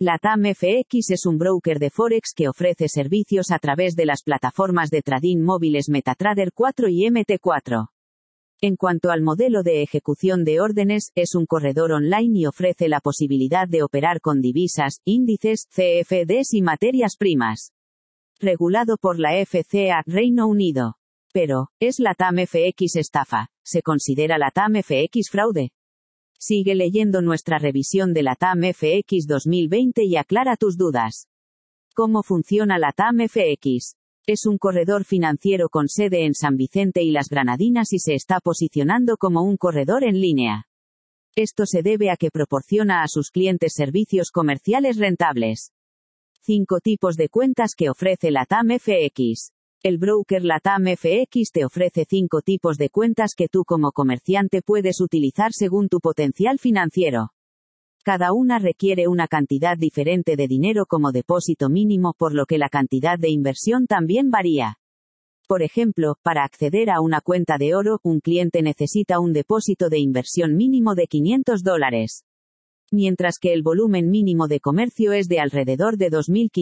LATAM FX es un broker de Forex que ofrece servicios a través de las plataformas de trading móviles MetaTrader 4 y MT4. En cuanto al modelo de ejecución de órdenes, es un corredor online y ofrece la posibilidad de operar con divisas, índices, CFDs y materias primas. Regulado por la FCA, Reino Unido. Pero, ¿es LATAM FX estafa? ¿Se considera LATAM FX fraude? Sigue leyendo nuestra revisión de LATAM FX 2020 y aclara tus dudas. ¿Cómo funciona LATAM FX? Es un corredor financiero con sede en San Vicente y las Granadinas y se está posicionando como un corredor en línea. Esto se debe a que proporciona a sus clientes servicios comerciales rentables. 5 tipos de cuentas que ofrece LATAM FX. El broker LATAM FX te ofrece 5 tipos de cuentas que tú como comerciante puedes utilizar según tu potencial financiero. Cada una requiere una cantidad diferente de dinero como depósito mínimo, por lo que la cantidad de inversión también varía. Por ejemplo, para acceder a una cuenta de oro, un cliente necesita un depósito de inversión mínimo de $500. Mientras que el volumen mínimo de comercio es de alrededor de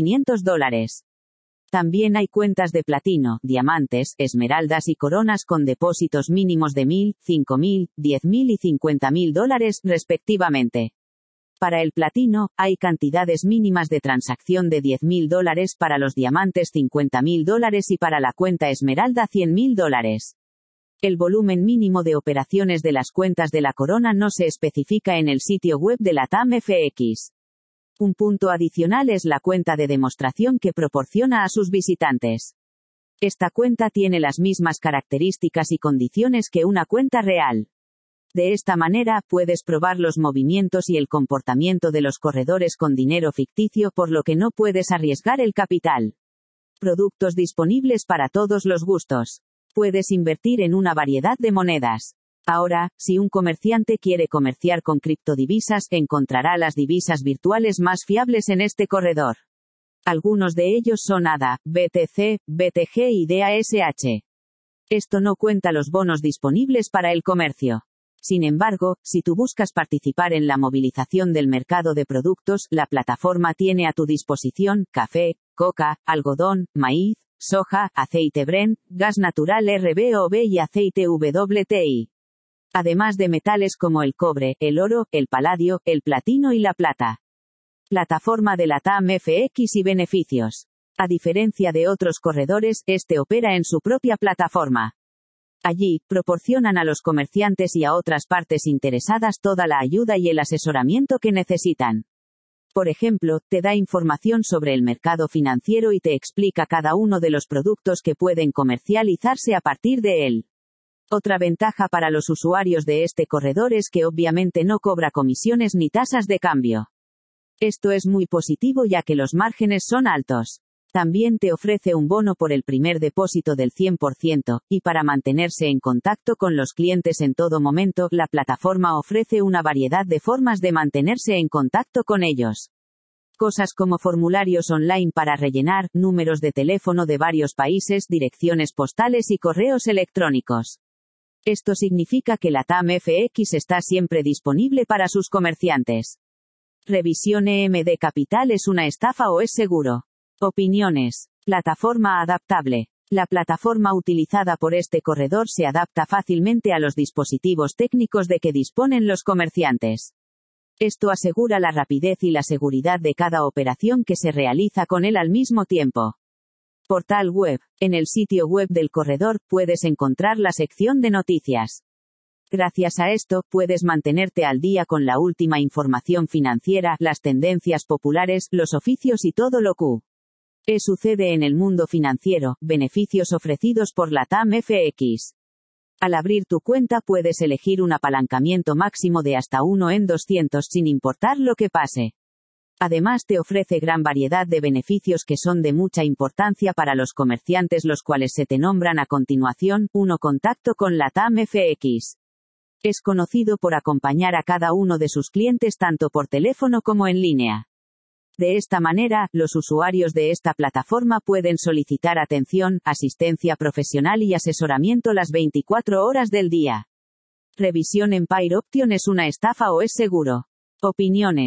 $2.500. También hay cuentas de platino, diamantes, esmeraldas y coronas con depósitos mínimos de $1.000, $5.000, $10.000 y $50.000, respectivamente. Para el platino, hay cantidades mínimas de transacción de $10.000, para los diamantes $50.000 y para la cuenta esmeralda $100.000. El volumen mínimo de operaciones de las cuentas de la corona no se especifica en el sitio web de LATAM FX. Un punto adicional es la cuenta de demostración que proporciona a sus visitantes. Esta cuenta tiene las mismas características y condiciones que una cuenta real. De esta manera, puedes probar los movimientos y el comportamiento de los corredores con dinero ficticio, por lo que no puedes arriesgar el capital. Productos disponibles para todos los gustos. Puedes invertir en una variedad de monedas. Ahora, si un comerciante quiere comerciar con criptodivisas, encontrará las divisas virtuales más fiables en este corredor. Algunos de ellos son ADA, BTC, BTG y DASH. Esto no cuenta los bonos disponibles para el comercio. Sin embargo, si tú buscas participar en la movilización del mercado de productos, la plataforma tiene a tu disposición café, coca, algodón, maíz, soja, aceite Brent, gas natural RBOB y aceite WTI. Además de metales como el cobre, el oro, el paladio, el platino y la plata. Plataforma de LATAM FX y beneficios. A diferencia de otros corredores, este opera en su propia plataforma. Allí, proporcionan a los comerciantes y a otras partes interesadas toda la ayuda y el asesoramiento que necesitan. Por ejemplo, te da información sobre el mercado financiero y te explica cada uno de los productos que pueden comercializarse a partir de él. Otra ventaja para los usuarios de este corredor es que obviamente no cobra comisiones ni tasas de cambio. Esto es muy positivo ya que los márgenes son altos. También te ofrece un bono por el primer depósito del 100%, y para mantenerse en contacto con los clientes en todo momento, la plataforma ofrece una variedad de formas de mantenerse en contacto con ellos. Cosas como formularios online para rellenar, números de teléfono de varios países, direcciones postales y correos electrónicos. Esto significa que LATAM FX está siempre disponible para sus comerciantes. Revisión EMD Capital, ¿es una estafa o es seguro? Opiniones. Plataforma adaptable. La plataforma utilizada por este corredor se adapta fácilmente a los dispositivos técnicos de que disponen los comerciantes. Esto asegura la rapidez y la seguridad de cada operación que se realiza con él al mismo tiempo. Portal web. En el sitio web del corredor, puedes encontrar la sección de noticias. Gracias a esto, puedes mantenerte al día con la última información financiera, las tendencias populares, los oficios y todo lo que sucede en el mundo financiero. Beneficios ofrecidos por LATAM FX. Al abrir tu cuenta puedes elegir un apalancamiento máximo de hasta 1 en 200 sin importar lo que pase. Además te ofrece gran variedad de beneficios que son de mucha importancia para los comerciantes, los cuales se te nombran a continuación. 1. Contacto con LATAM FX. Es conocido por acompañar a cada uno de sus clientes tanto por teléfono como en línea. De esta manera, los usuarios de esta plataforma pueden solicitar atención, asistencia profesional y asesoramiento las 24 horas del día. Revisión Empire Option, ¿es una estafa o es seguro? Opiniones.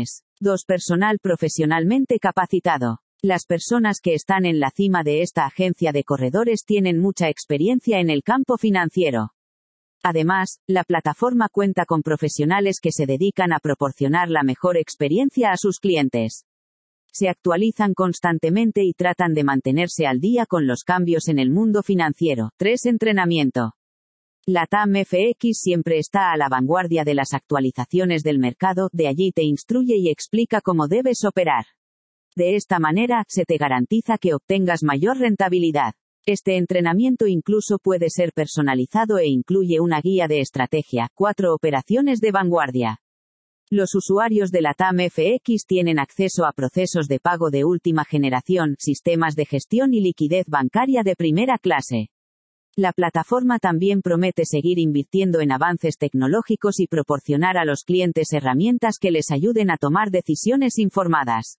2. Personal profesionalmente capacitado. Las personas que están en la cima de esta agencia de corredores tienen mucha experiencia en el campo financiero. Además, la plataforma cuenta con profesionales que se dedican a proporcionar la mejor experiencia a sus clientes. Se actualizan constantemente y tratan de mantenerse al día con los cambios en el mundo financiero. 3. Entrenamiento. LATAM FX siempre está a la vanguardia de las actualizaciones del mercado, de allí te instruye y explica cómo debes operar. De esta manera, se te garantiza que obtengas mayor rentabilidad. Este entrenamiento incluso puede ser personalizado e incluye una guía de estrategia. 4. Operaciones de vanguardia. Los usuarios de LATAM FX tienen acceso a procesos de pago de última generación, sistemas de gestión y liquidez bancaria de primera clase. La plataforma también promete seguir invirtiendo en avances tecnológicos y proporcionar a los clientes herramientas que les ayuden a tomar decisiones informadas.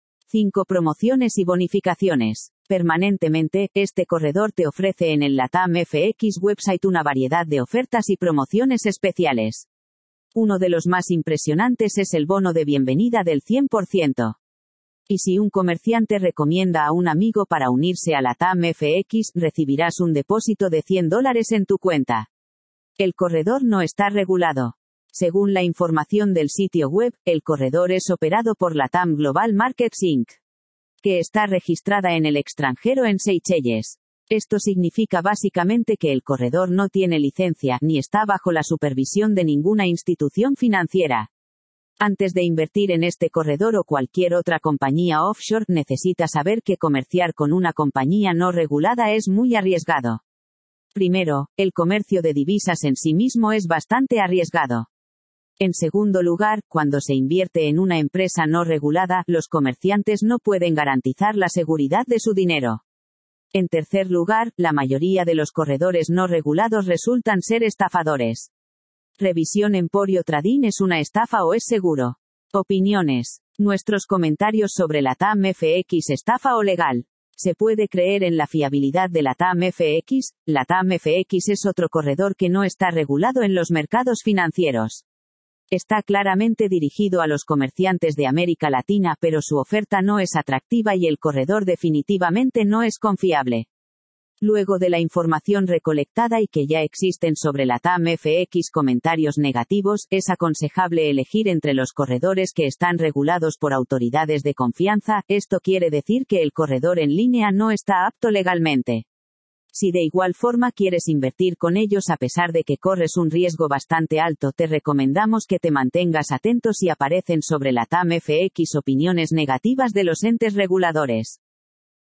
5. Promociones y bonificaciones. Permanentemente, este corredor te ofrece en el LATAM FX website una variedad de ofertas y promociones especiales. Uno de los más impresionantes es el bono de bienvenida del 100%. Y si un comerciante recomienda a un amigo para unirse a LATAM FX, recibirás un depósito de $100 en tu cuenta. El corredor no está regulado. Según la información del sitio web, el corredor es operado por LATAM Global Markets Inc., que está registrada en el extranjero en Seychelles. Esto significa básicamente que el corredor no tiene licencia, ni está bajo la supervisión de ninguna institución financiera. Antes de invertir en este corredor o cualquier otra compañía offshore, necesita saber que comerciar con una compañía no regulada es muy arriesgado. Primero, el comercio de divisas en sí mismo es bastante arriesgado. En segundo lugar, cuando se invierte en una empresa no regulada, los comerciantes no pueden garantizar la seguridad de su dinero. En tercer lugar, la mayoría de los corredores no regulados resultan ser estafadores. Revisión Emporio Trading ¿es una estafa o es seguro? Opiniones. Nuestros comentarios sobre LATAM FX ¿estafa o legal? ¿Se puede creer en la fiabilidad de LATAM FX? LATAM FX es otro corredor que no está regulado en los mercados financieros. Está claramente dirigido a los comerciantes de América Latina, pero su oferta no es atractiva y el corredor definitivamente no es confiable. Luego de la información recolectada y que ya existen sobre LATAM FX comentarios negativos, es aconsejable elegir entre los corredores que están regulados por autoridades de confianza. Esto quiere decir que el corredor en línea no está apto legalmente. Si de igual forma quieres invertir con ellos a pesar de que corres un riesgo bastante alto, te recomendamos que te mantengas atento si aparecen sobre LATAM FX opiniones negativas de los entes reguladores.